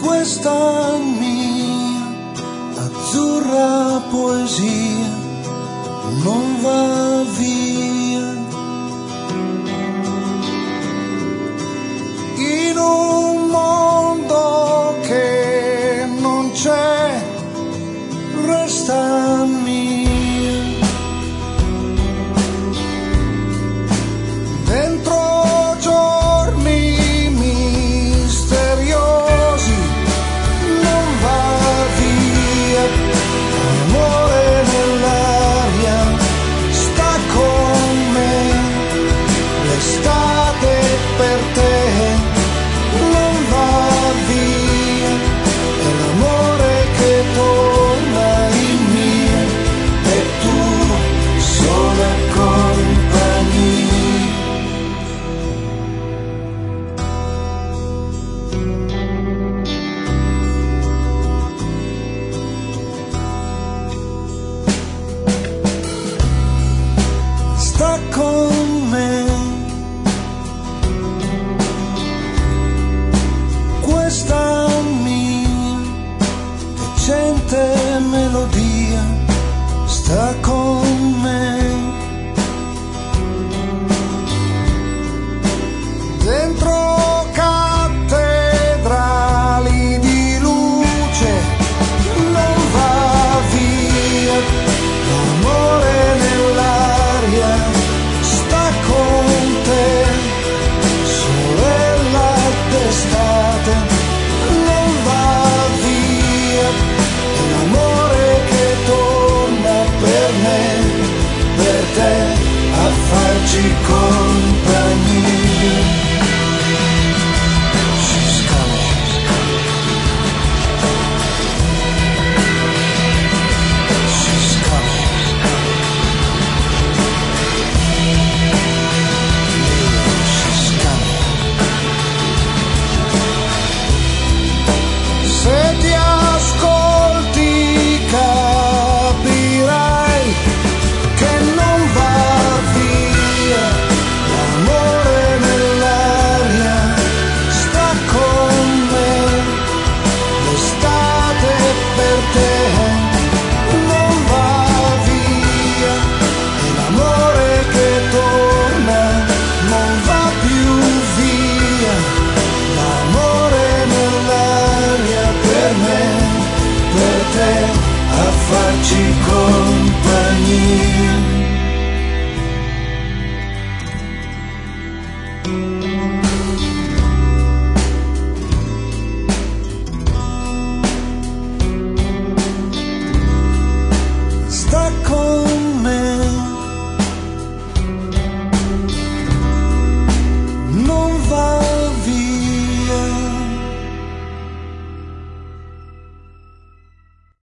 questa mia azzurra poesia non va via. In un mondo che non c'è, resta mia. Dentro giorni misteriosi non va via. Amore nell'aria sta con me. L'estate per te non va via. È l'amore che torna in me e tu sola compagnia.